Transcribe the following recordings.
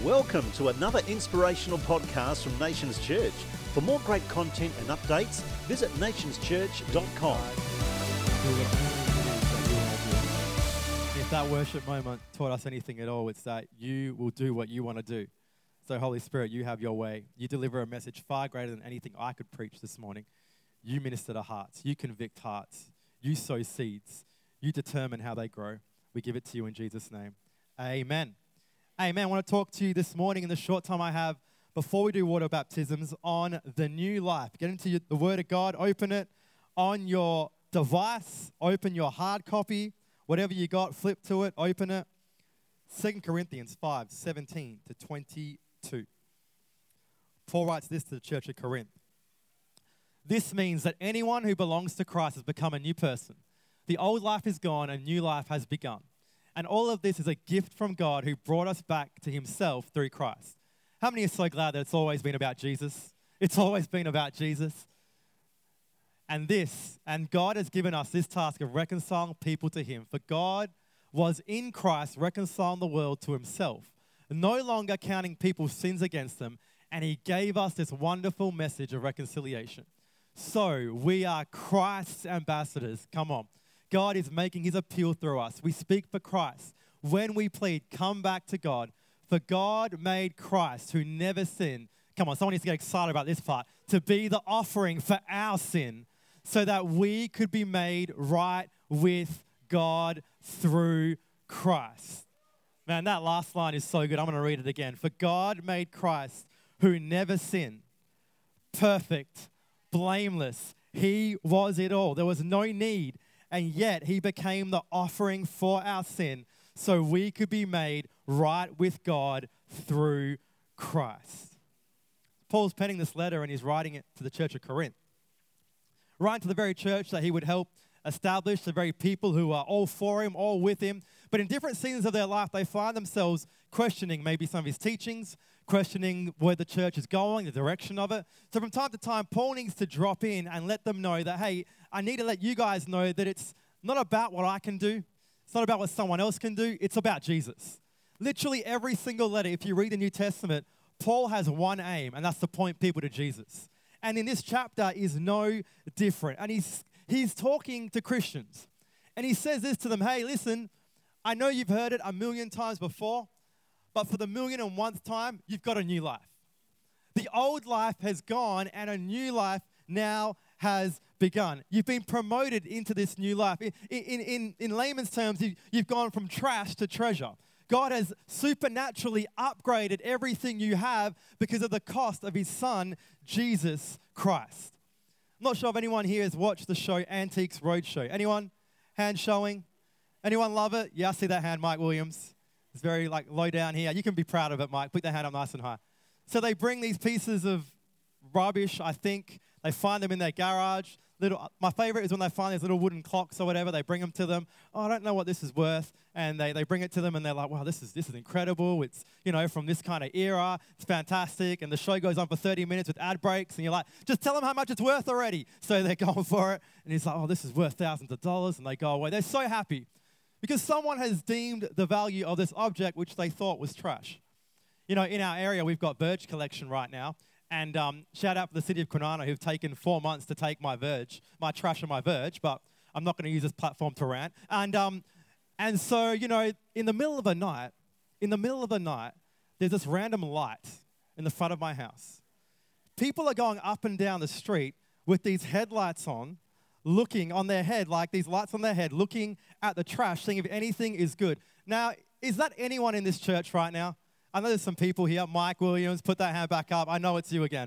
Welcome to another inspirational podcast from Nations Church. For more great content and updates, visit nationschurch.com. If that worship moment taught us anything at all, it's that you will do what you want to do. So Holy Spirit, you have your way. You deliver a message far greater than anything I could preach this morning. You minister to hearts. You convict hearts. You sow seeds. You determine how they grow. We give it to you in Jesus' name. Amen. Amen. I want to talk to you this morning in the short time I have before we do water baptisms on the new life. Get into the Word of God. Open it on your device. Open your hard copy. Whatever you got, flip to it. Open it. 2 Corinthians 5:17 to 22. Paul writes this to the church of Corinth. This means that anyone who belongs to Christ has become a new person. The old life is gone, a new life has begun. And all of this is a gift from God who brought us back to himself through Christ. How many are so glad that it's always been about Jesus? It's always been about Jesus. And God has given us this task of reconciling people to him. For God was in Christ reconciling the world to himself, no longer counting people's sins against them, and he gave us this wonderful message of reconciliation. So we are Christ's ambassadors. Come on. God is making his appeal through us. We speak for Christ. When we plead, come back to God. For God made Christ, who never sinned. Come on, someone needs to get excited about this part. To be the offering for our sin, so that we could be made right with God through Christ. Man, that last line is so good. I'm going to read it again. For God made Christ, who never sinned, perfect, blameless. He was it all. There was no need. And yet he became the offering for our sin so we could be made right with God through Christ. Paul's penning this letter and he's writing it to the church of Corinth. Writing to the very church that he would help establish, the very people who are all for him, all with him. But in different seasons of their life, they find themselves questioning maybe some of his teachings, questioning where the church is going, the direction of it. So from time to time, Paul needs to drop in and let them know that, hey, I need to let you guys know that it's not about what I can do. It's not about what someone else can do. It's about Jesus. Literally every single letter, if you read the New Testament, Paul has one aim, and that's to point people to Jesus. And in this chapter is no different. And he's talking to Christians. And he says this to them, hey, listen, I know you've heard it a million times before, but for the 1,000,001th time, you've got a new life. The old life has gone and a new life now has begun. You've been promoted into this new life. In layman's terms, you've gone from trash to treasure. God has supernaturally upgraded everything you have because of the cost of his son, Jesus Christ. I'm not sure if anyone here has watched the show Antiques Roadshow. Anyone? Hand showing? Anyone love it? Yeah, I see that hand, Mike Williams. It's very low down here. You can be proud of it, Mike. Put that hand up nice and high. So they bring these pieces of rubbish, I think. They find them in their garage. My favorite is when they find these little wooden clocks or whatever. They bring them to them. Oh, I don't know what this is worth. And they bring it to them and they're like, wow, this is incredible. It's, from this kind of era. It's fantastic. And the show goes on for 30 minutes with ad breaks. And you're like, just tell them how much it's worth already. So they're going for it. And he's like, oh, this is worth thousands of dollars. And they go away. They're so happy because someone has deemed the value of this object, which they thought was trash. In our area, we've got Verge collection right now. And shout out for the city of Kwinana who've taken 4 months to take my trash and my Verge, but I'm not going to use this platform to rant. And so, in the middle of the night, there's this random light in the front of my house. People are going up and down the street with these headlights on, looking on their head, like these lights on their head, looking at the trash, seeing if anything is good. Now, is that anyone in this church right now? I know there's some people here. Mike Williams, put that hand back up. I know it's you again.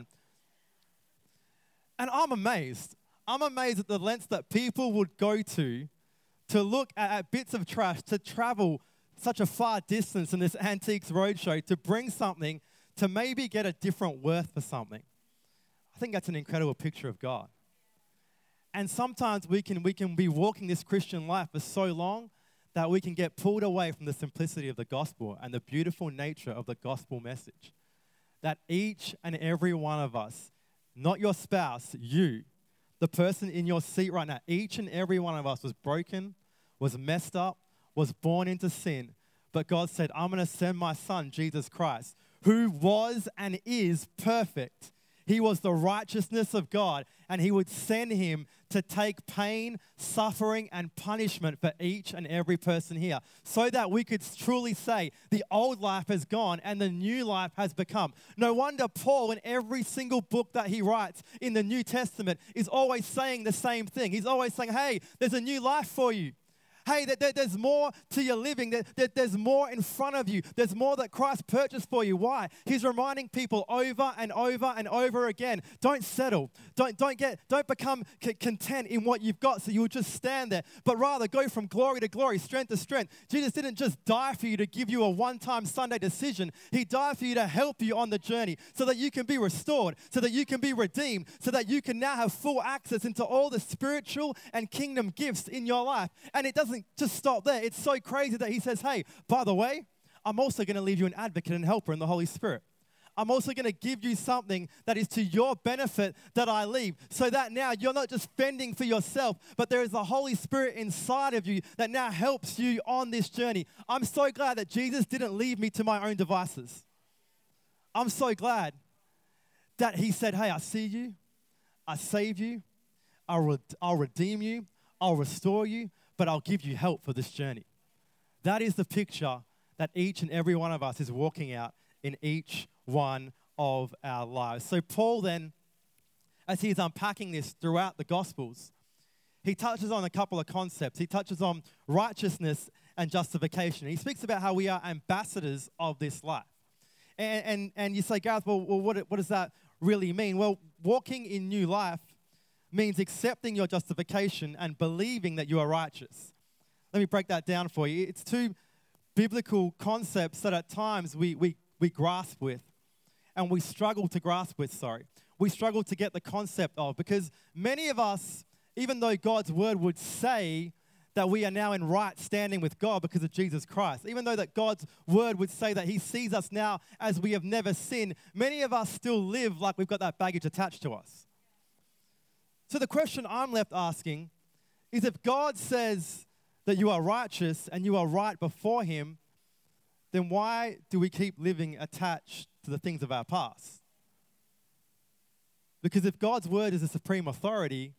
And I'm amazed. I'm amazed at the lengths that people would go to look at bits of trash, to travel such a far distance in this Antiques Roadshow to bring something to maybe get a different worth for something. I think that's an incredible picture of God. And sometimes we can be walking this Christian life for so long that we can get pulled away from the simplicity of the gospel and the beautiful nature of the gospel message. That each and every one of us, not your spouse, you, the person in your seat right now, each and every one of us was broken, was messed up, was born into sin. But God said, I'm going to send my son, Jesus Christ, who was and is perfect. He was the righteousness of God, and he would send him to take pain, suffering, and punishment for each and every person here, so that we could truly say the old life has gone and the new life has become. No wonder Paul, in every single book that he writes in the New Testament, is always saying the same thing. He's always saying, hey, there's a new life for you. Hey, there's more to your living. There's more in front of you. There's more that Christ purchased for you. Why? He's reminding people over and over and over again. Don't settle. Don't become content in what you've got so you'll just stand there. But rather go from glory to glory, strength to strength. Jesus didn't just die for you to give you a one-time Sunday decision. He died for you to help you on the journey so that you can be restored, so that you can be redeemed, so that you can now have full access into all the spiritual and kingdom gifts in your life. And it doesn't just stop there. It's so crazy that he says, hey, by the way, I'm also going to leave you an advocate and helper in the Holy Spirit. I'm also going to give you something that is to your benefit that I leave, so that now you're not just fending for yourself, but there is the Holy Spirit inside of you that now helps you on this journey. I'm so glad that Jesus didn't leave me to my own devices. I'm so glad that he said, hey, I see you, I save you, I'll redeem you, I'll restore you, but I'll give you help for this journey. That is the picture that each and every one of us is walking out in each one of our lives. So Paul then, as he's unpacking this throughout the Gospels, he touches on a couple of concepts. He touches on righteousness and justification. He speaks about how we are ambassadors of this life. And you say, Gareth, well what does that really mean? Well, walking in new life means accepting your justification and believing that you are righteous. Let me break that down for you. It's two biblical concepts that at times we grasp with, and we struggle to grasp with, We struggle to get the concept of, because many of us, even though God's word would say that we are now in right standing with God because of Jesus Christ, even though that God's word would say that he sees us now as we have never sinned, many of us still live like we've got that baggage attached to us. So the question I'm left asking is, if God says that you are righteous and you are right before him, then why do we keep living attached to the things of our past? Because if God's word is the supreme authority,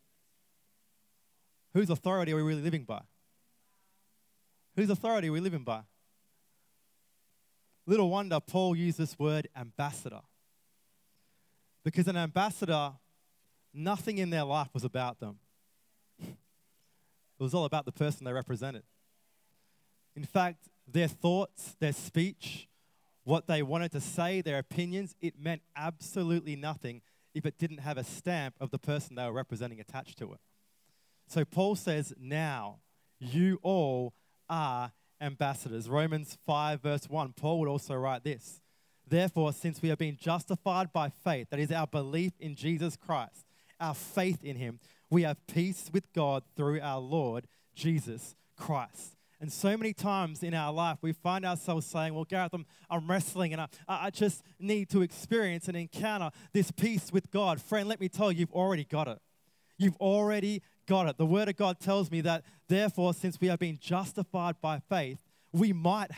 whose authority are we really living by? Whose authority are we living by? Little wonder Paul used this word ambassador. Because an ambassador, nothing in their life was about them. It was all about the person they represented. In fact, their thoughts, their speech, what they wanted to say, their opinions, it meant absolutely nothing if it didn't have a stamp of the person they were representing attached to it. So Paul says, now you all are ambassadors. Romans 5 verse 1, Paul would also write this: therefore, since we have been justified by faith, that is our belief in Jesus Christ, our faith in him, we have peace with God through our Lord Jesus Christ. And so many times in our life, we find ourselves saying, well, Gareth, I'm wrestling and I just need to experience and encounter this peace with God. Friend, let me tell you, you've already got it. You've already got it. The Word of God tells me that, therefore, since we have been justified by faith, we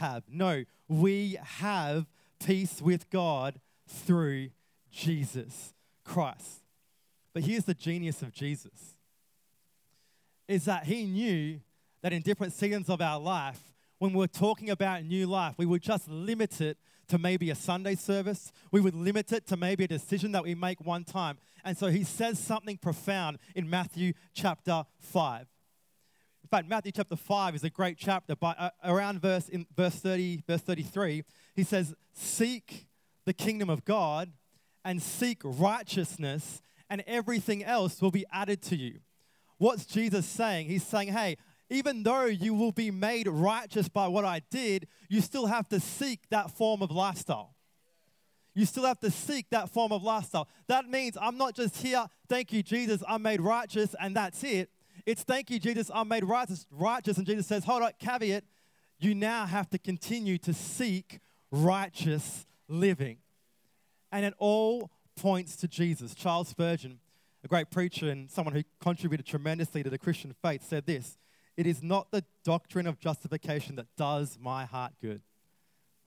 have peace with God through Jesus Christ. But here's the genius of Jesus, is that he knew that in different seasons of our life, when we're talking about new life, we would just limit it to maybe a Sunday service. We would limit it to maybe a decision that we make one time. And so he says something profound in Matthew chapter 5. In fact, Matthew chapter 5 is a great chapter, but around verse 33, he says, seek the kingdom of God and seek righteousness, and everything else will be added to you. What's Jesus saying? He's saying, hey, even though you will be made righteous by what I did, you still have to seek that form of lifestyle. You still have to seek that form of lifestyle. That means I'm not just here, thank you, Jesus, I'm made righteous, and that's it. It's thank you, Jesus, I'm made righteous, and Jesus says, hold on, caveat, you now have to continue to seek righteous living. And it all points to Jesus. Charles Spurgeon, a great preacher and someone who contributed tremendously to the Christian faith, said this: it is not the doctrine of justification that does my heart good.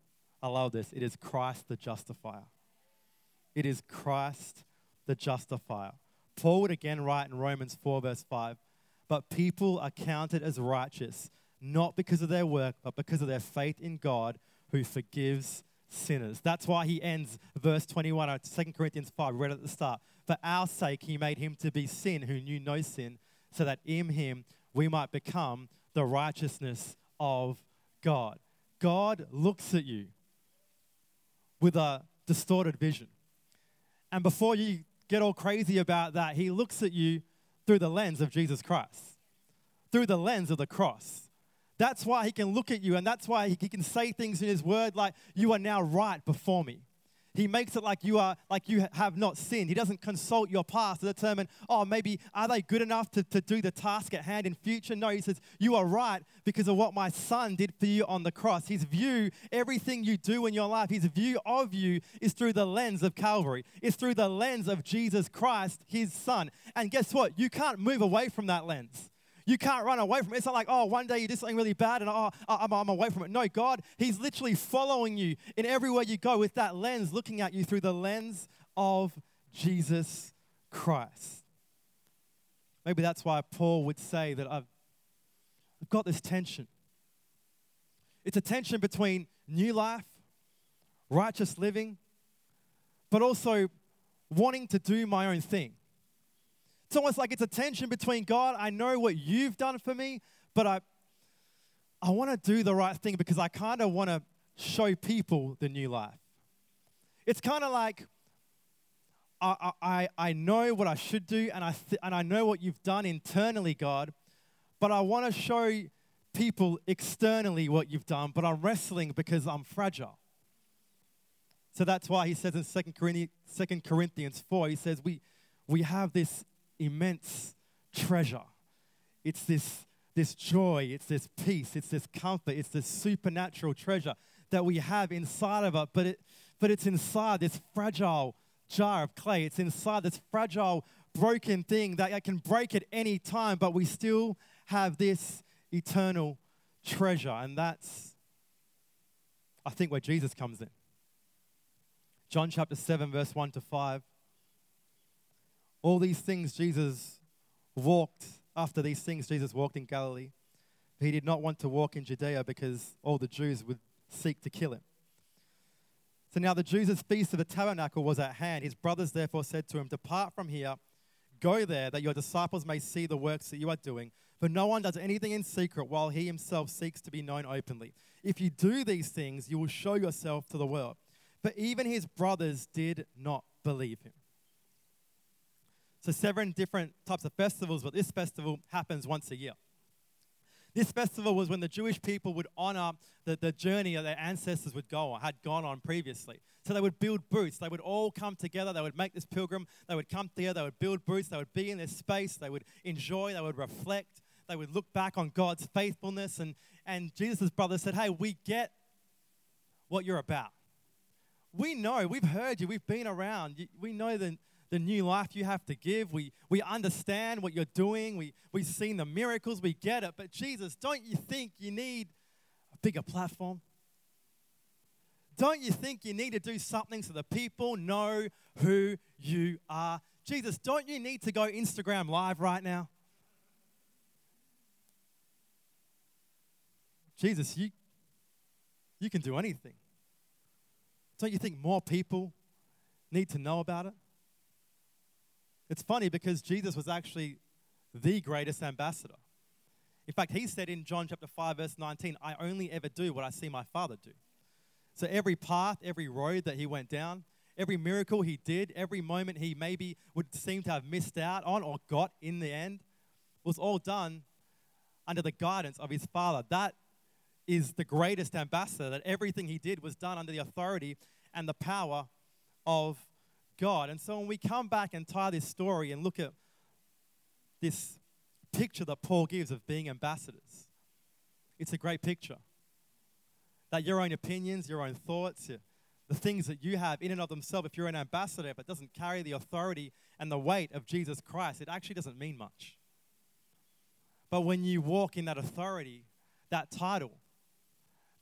I love this. It is Christ the justifier. It is Christ the justifier. Paul would again write in Romans 4 verse 5, but people are counted as righteous, not because of their work, but because of their faith in God who forgives sinners. That's why he ends verse 21 of 2 Corinthians 5, we read at the start. For our sake he made him to be sin who knew no sin, so that in him we might become the righteousness of God. God looks at you with a distorted vision. And before you get all crazy about that, he looks at you through the lens of Jesus Christ, through the lens of the cross. That's why he can look at you, and that's why he can say things in his word like, you are now right before me. He makes it like you have not sinned. He doesn't consult your past to determine, maybe are they good enough to do the task at hand in future? No, he says, you are right because of what my son did for you on the cross. His view, everything you do in your life, his view of you is through the lens of Calvary. It's through the lens of Jesus Christ, his son. And guess what? You can't move away from that lens. You can't run away from it. It's not like, one day you did something really bad and I'm away from it. No, God, he's literally following you in everywhere you go with that lens, looking at you through the lens of Jesus Christ. Maybe that's why Paul would say that I've got this tension. It's a tension between new life, righteous living, but also wanting to do my own thing. It's almost like it's a tension between, God, I know what you've done for me, but I want to do the right thing because I kind of want to show people the new life. It's kind of like I know what I should do and I know what you've done internally, God, but I want to show people externally what you've done, but I'm wrestling because I'm fragile. So that's why he says in 2 Corinthians 4, he says we have this immense treasure. It's this joy, it's this peace, it's this comfort, it's this supernatural treasure that we have inside of it, but it's inside this fragile jar of clay. It's inside this fragile, broken thing that can break at any time, but we still have this eternal treasure. And that's, I think, where Jesus comes in. John chapter 7, verse 1 to 5. All these things after these things Jesus walked in Galilee. He did not want to walk in Judea because all the Jews would seek to kill him. So now the Jews' feast of the tabernacle was at hand. His brothers therefore said to him, depart from here, go there, that your disciples may see the works that you are doing. For no one does anything in secret while he himself seeks to be known openly. If you do these things, you will show yourself to the world. But even his brothers did not believe him. So 7 different types of festivals, but this festival happens once a year. This festival was when the Jewish people would honor the journey that their ancestors had gone on previously. So they would build booths. They would all come together. They would make this pilgrim. They would come together. They would build booths. They would be in this space. They would enjoy. They would reflect. They would look back on God's faithfulness. And Jesus' brothers said, hey, we get what you're about. We know. We've heard you. We've been around. We know the new life you have to give. We understand what you're doing. We've seen the miracles. We get it. But Jesus, don't you think you need a bigger platform? Don't you think you need to do something so the people know who you are? Jesus, don't you need to go Instagram Live right now? Jesus, you can do anything. Don't you think more people need to know about it? It's funny because Jesus was actually the greatest ambassador. In fact, he said in John chapter 5, verse 19, I only ever do what I see my Father do. So every path, every road that he went down, every miracle he did, every moment he maybe would seem to have missed out on or got in the end, was all done under the guidance of his Father. That is the greatest ambassador, that everything he did was done under the authority and the power of God. And so when we come back and tie this story and look at this picture that Paul gives of being ambassadors, it's a great picture. That your own opinions, your own thoughts, the things that you have in and of themselves, if you're an ambassador, if it doesn't carry the authority and the weight of Jesus Christ, it actually doesn't mean much. But when you walk in that authority, that title,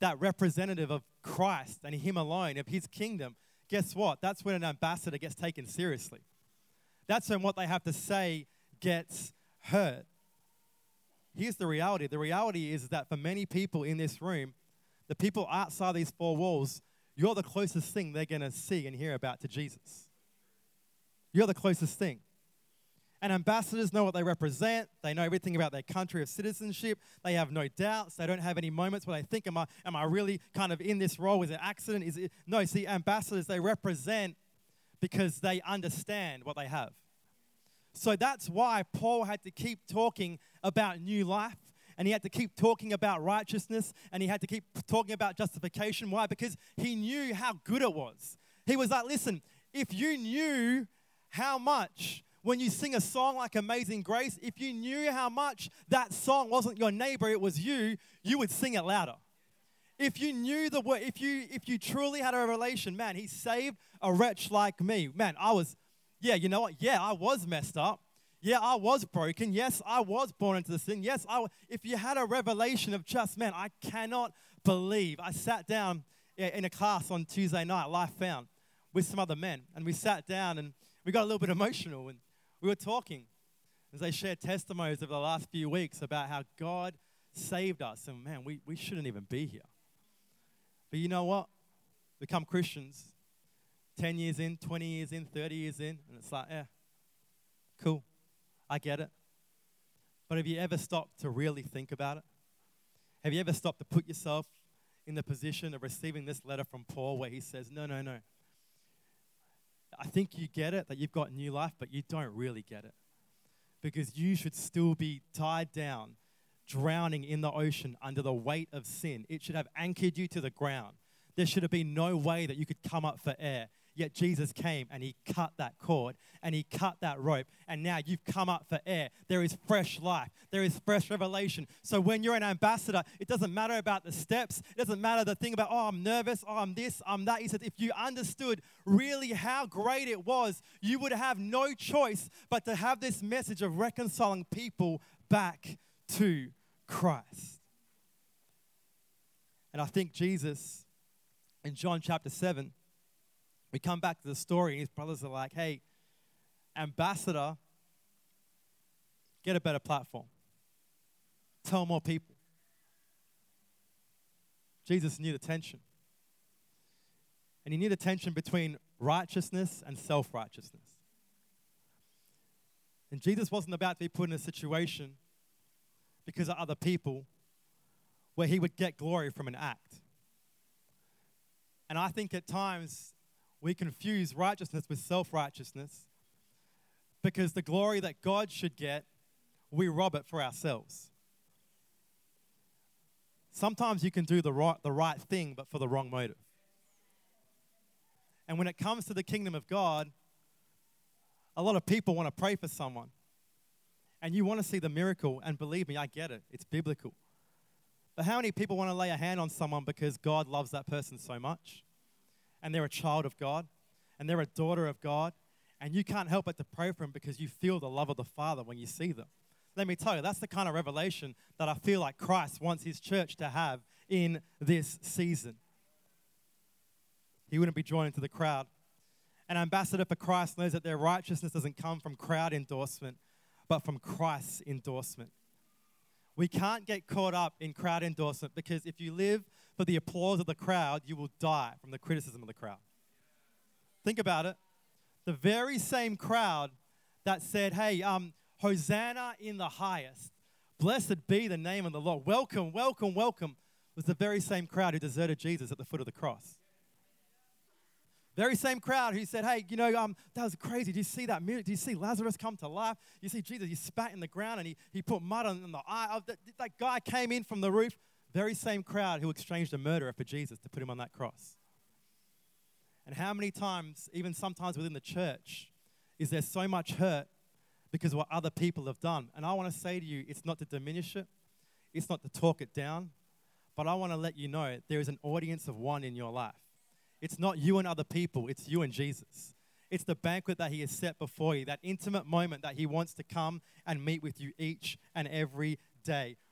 that representative of Christ and Him alone, of His kingdom, guess what? That's when an ambassador gets taken seriously. That's when what they have to say gets heard. Here's the reality. The reality is that for many people in this room, the people outside these four walls, you're the closest thing they're going to see and hear about to Jesus. You're the closest thing. And ambassadors know what they represent. They know everything about their country of citizenship. They have no doubts. They don't have any moments where they think, am I really kind of in this role? Is it accident? Is it? No, see, ambassadors, they represent because they understand what they have. So that's why Paul had to keep talking about new life, and he had to keep talking about righteousness, and he had to keep talking about justification. Why? Because he knew how good it was. He was like, listen, if you knew how much, when you sing a song like Amazing Grace, if you knew how much that song wasn't your neighbor, it was you, you would sing it louder. If you knew the word, if you truly had a revelation, man, He saved a wretch like me. Man, you know what? Yeah, I was messed up. Yeah, I was broken. Yes, I was born into this thing. Yes, if you had a revelation of just, man, I cannot believe. I sat down in a class on Tuesday night, Life Found, with some other men. And we sat down and we got a little bit emotional. And we were talking as they shared testimonies over the last few weeks about how God saved us. And man, we shouldn't even be here. But you know what? Become Christians 10 years in, 20 years in, 30 years in. And it's like, cool. I get it. But have you ever stopped to really think about it? Have you ever stopped to put yourself in the position of receiving this letter from Paul where he says, no. I think you get it, that you've got new life, but you don't really get it. Because you should still be tied down, drowning in the ocean under the weight of sin. It should have anchored you to the ground. There should have been no way that you could come up for air. Yet Jesus came and He cut that cord and He cut that rope, and now you've come up for air. There is fresh life. There is fresh revelation. So when you're an ambassador, it doesn't matter about the steps. It doesn't matter the thing about, I'm nervous, I'm this, I'm that. He said if you understood really how great it was, you would have no choice but to have this message of reconciling people back to Christ. And I think Jesus, in John chapter 7, we come back to the story, and his brothers are like, hey, ambassador, get a better platform. Tell more people. Jesus knew the tension. And He knew the tension between righteousness and self-righteousness. And Jesus wasn't about to be put in a situation because of other people where He would get glory from an act. And I think at times we confuse righteousness with self-righteousness because the glory that God should get, we rob it for ourselves. Sometimes you can do the right thing, but for the wrong motive. And when it comes to the kingdom of God, a lot of people want to pray for someone. And you want to see the miracle, and believe me, I get it. It's biblical. But how many people want to lay a hand on someone because God loves that person so much? And they're a child of God, and they're a daughter of God, and you can't help but to pray for them because you feel the love of the Father when you see them. Let me tell you, that's the kind of revelation that I feel like Christ wants His church to have in this season. He wouldn't be drawn into the crowd. An ambassador for Christ knows that their righteousness doesn't come from crowd endorsement, but from Christ's endorsement. We can't get caught up in crowd endorsement because if you live for the applause of the crowd, you will die from the criticism of the crowd. Think about it. The very same crowd that said, hey, Hosanna in the highest, blessed be the name of the Lord, welcome, welcome, welcome, was the very same crowd who deserted Jesus at the foot of the cross. Very same crowd who said, hey, that was crazy. Did you see that miracle? Did you see Lazarus come to life? You see Jesus, he spat in the ground and he put mud on the eye. That guy came in from the roof. Very same crowd who exchanged a murderer for Jesus to put him on that cross. And how many times, even sometimes within the church, is there so much hurt because of what other people have done? And I want to say to you, it's not to diminish it. It's not to talk it down. But I want to let you know there is an audience of one in your life. It's not you and other people. It's you and Jesus. It's the banquet that He has set before you, that intimate moment that He wants to come and meet with you each and every day.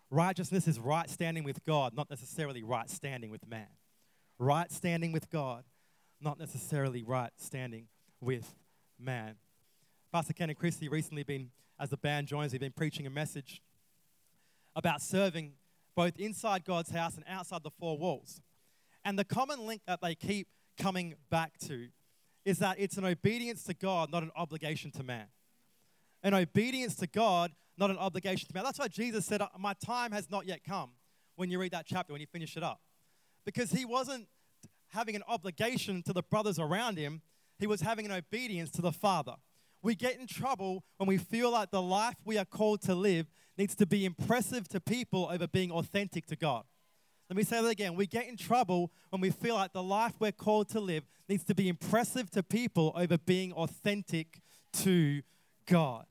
Righteousness is right standing with God, not necessarily right standing with man. Right standing with God, not necessarily right standing with man. Pastor Ken and Christy recently as the band joins, we've been preaching a message about serving both inside God's house and outside the four walls. And the common link that they keep coming back to is that it's an obedience to God, not an obligation to man. An obedience to God, not an obligation to man. That's why Jesus said, my time has not yet come, when you read that chapter, when you finish it up. Because he wasn't having an obligation to the brothers around him. He was having an obedience to the Father. We get in trouble when we feel like the life we are called to live needs to be impressive to people over being authentic to God. Let me say that again. We get in trouble when we feel like the life we're called to live needs to be impressive to people over being authentic to God.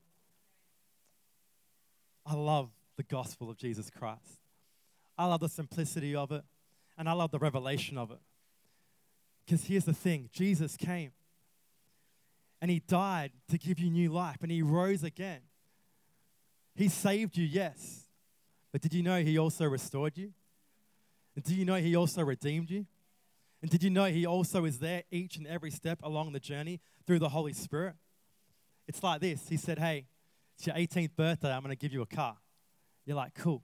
I love the gospel of Jesus Christ. I love the simplicity of it, and I love the revelation of it. Because here's the thing, Jesus came, and he died to give you new life, and he rose again. He saved you, yes, but did you know he also restored you? And did you know he also redeemed you? And did you know he also is there each and every step along the journey through the Holy Spirit? It's like this. He said, hey, it's your 18th birthday, I'm going to give you a car. You're like, cool.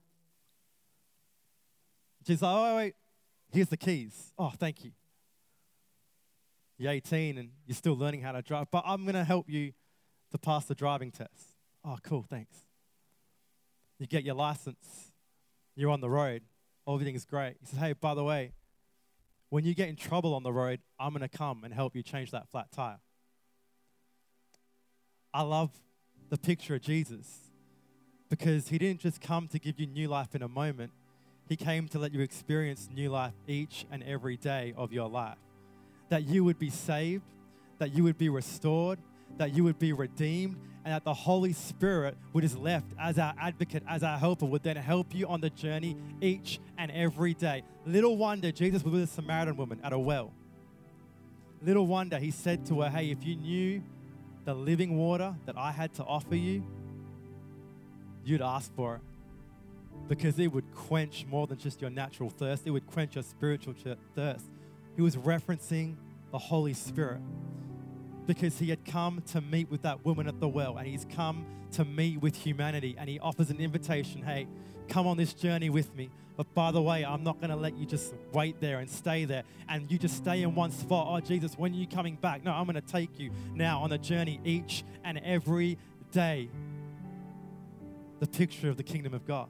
She's like, oh, wait, here's the keys. Oh, thank you. You're 18 and you're still learning how to drive, but I'm going to help you to pass the driving test. Oh, cool, thanks. You get your license. You're on the road. Everything is great. He says, hey, by the way, when you get in trouble on the road, I'm going to come and help you change that flat tire. I love the picture of Jesus because he didn't just come to give you new life in a moment. He came to let you experience new life each and every day of your life. That you would be saved, that you would be restored, that you would be redeemed, and that the Holy Spirit would is left as our advocate, as our helper, would then help you on the journey each and every day. Little wonder Jesus was with a Samaritan woman at a well. Little wonder he said to her, hey, if you knew the living water that I had to offer you, you'd ask for it. Because it would quench more than just your natural thirst. It would quench your spiritual thirst. He was referencing the Holy Spirit because he had come to meet with that woman at the well, and he's come to meet with humanity, and he offers an invitation, hey, come on this journey with me. But by the way, I'm not going to let you just wait there and stay there and you just stay in one spot. Oh, Jesus, when are you coming back? No, I'm going to take you now on a journey each and every day. The picture of the kingdom of God.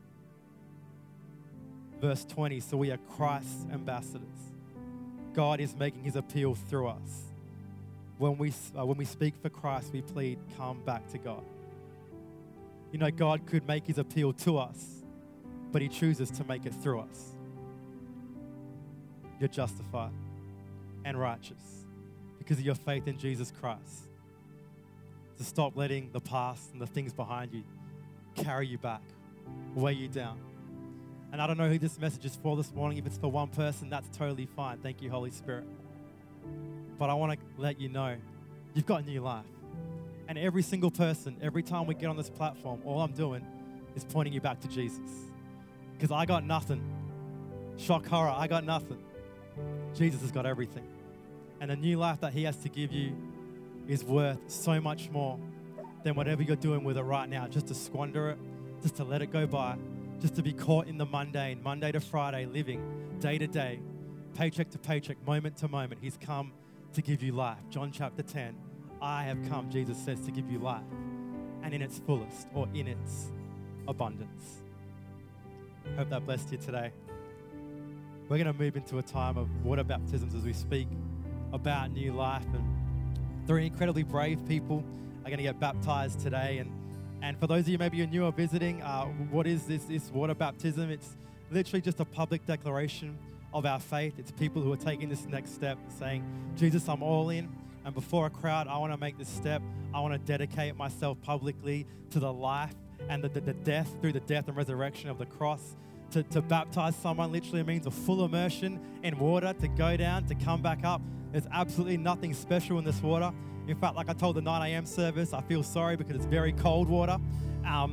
Verse 20, so we are Christ's ambassadors. God is making his appeal through us. When we speak for Christ, we plead, come back to God. You know, God could make his appeal to us, but he chooses to make it through us. You're justified and righteous because of your faith in Jesus Christ. To stop letting the past and the things behind you carry you back, weigh you down. And I don't know who this message is for this morning. If it's for one person, that's totally fine. Thank you, Holy Spirit. But I want to let you know, you've got new life. And every single person, every time we get on this platform, all I'm doing is pointing you back to Jesus. Because I got nothing. Shock horror, I got nothing. Jesus has got everything. And the new life that he has to give you is worth so much more than whatever you're doing with it right now. Just to squander it, just to let it go by, just to be caught in the mundane, Monday to Friday, living day to day, paycheck to paycheck, moment to moment. He's come to give you life. John chapter 10, I have come, Jesus says, to give you life, and in its fullest, or in its abundance. Hope that blessed you today. We're going to move into a time of water baptisms as we speak about new life, and 3 incredibly brave people are going to get baptized today. And for those of you maybe you're new or visiting, what is this water baptism? It's literally just a public declaration of our faith. It's people who are taking this next step, saying, Jesus, I'm all in. And before a crowd, I want to make this step. I want to dedicate myself publicly to the life and the death, through the death and resurrection of the cross. To baptize someone literally means a full immersion in water, to go down, to come back up. There's absolutely nothing special in this water. In fact, like I told the 9 a.m. service, I feel sorry because it's very cold water.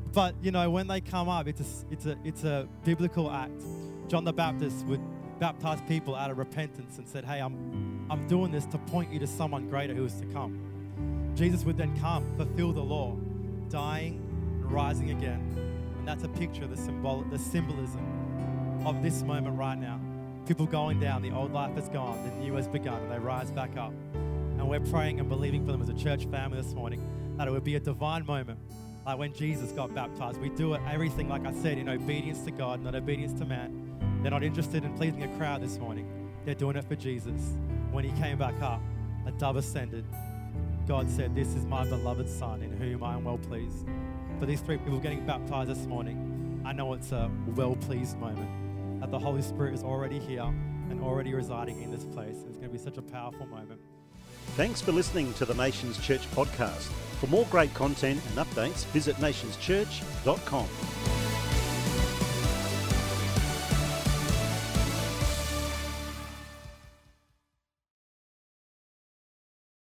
But, you know, when they come up, it's a biblical act. John the Baptist would baptize people out of repentance and said, hey, I'm doing this to point you to someone greater who is to come. Jesus would then come, fulfill the law, dying and rising again. And that's a picture of the symbolism of this moment right now. People going down, the old life has gone, the new has begun, and they rise back up. And we're praying and believing for them as a church family this morning that it would be a divine moment. Like when Jesus got baptized, we do it everything, like I said, in obedience to God, not obedience to man. They're not interested in pleasing a crowd this morning. They're doing it for Jesus. When he came back up, a dove ascended. God said, this is my beloved Son in whom I am well pleased. For these 3 people getting baptized this morning, I know it's a well-pleased moment. That the Holy Spirit is already here and already residing in this place. It's going to be such a powerful moment. Thanks for listening to the Nations Church podcast. For more great content and updates, visit nationschurch.com.